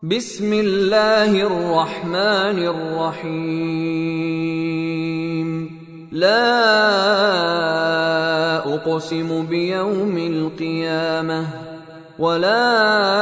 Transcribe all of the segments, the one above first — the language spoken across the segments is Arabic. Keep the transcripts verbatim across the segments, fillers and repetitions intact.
بسم الله الرحمن الرحيم لا أقسم بيوم القيامة ولا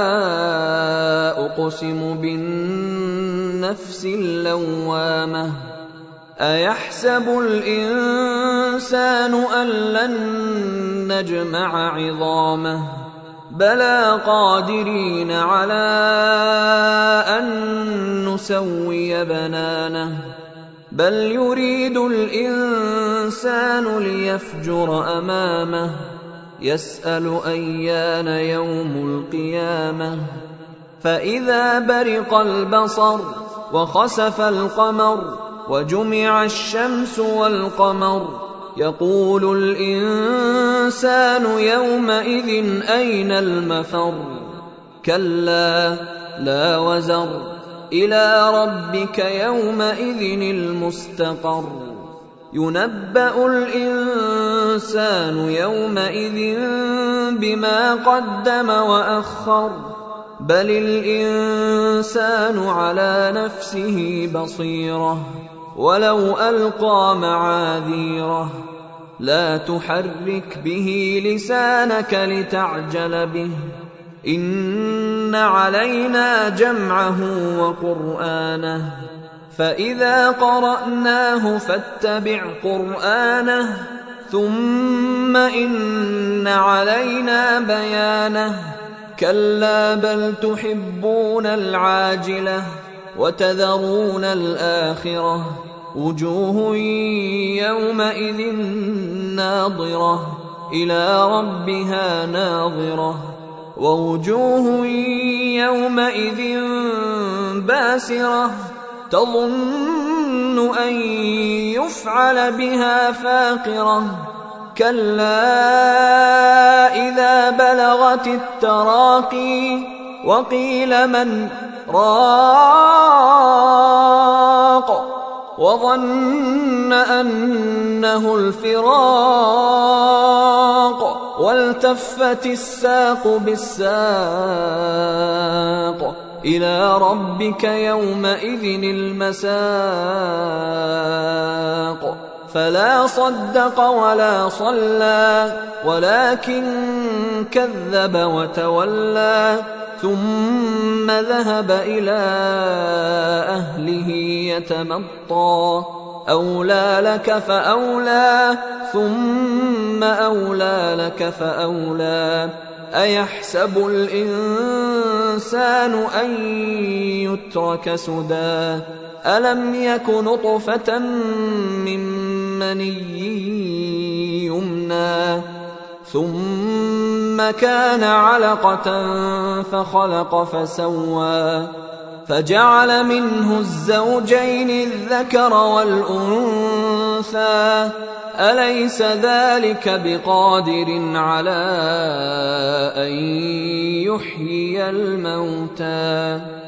أقسم بالنفس اللوامة أيحسب الإنسان أن لن نجمع عظامه بلى قادرين على أن نسوي بنانه بل يريد الإنسان ليفجر أمامه يسأل أيان يوم القيامة فإذا برق البصر وخسف القمر وجمع الشمس والقمر يقول الإنسان يومئذ أين المفر كلا لا وزر إلى ربك يومئذ المستقر ينبأ الإنسان يومئذ بما قدم وأخر بل الإنسان على نفسه بصيرة ولو ألقى معاذيره لا تحرك به لسانك لتعجل به إن علينا جمعه وقرآنه فإذا قرأناه فاتبع قرآنه ثم إن علينا بيانه كلا بل تحبون العاجلة وتذرون الآخرة وجوه يومئذ ناظرة إلى ربها ناظرة ووجوه يومئذ باسرة تظن أن يفعل بها فاقرة كلا إذا بلغت التراقي وقيل من راق وظن أنه الفراق والتفت الساق بالساق إلى ربك يومئذ المساق فلا صدق ولا صلى ولكن كذب وتولى ثم ذهب إلى أهله يتمطى أولى لك فأولى ثم أولى لك فأولى أيحسب الإنسان أن يترك سدى ألم يك نطفة من مني يمنى ثم كان علقة فخلق فسوى فجعل منه الزوجين الذكر والأنثى أليس ذلك بقادر على أن يحيي الموتى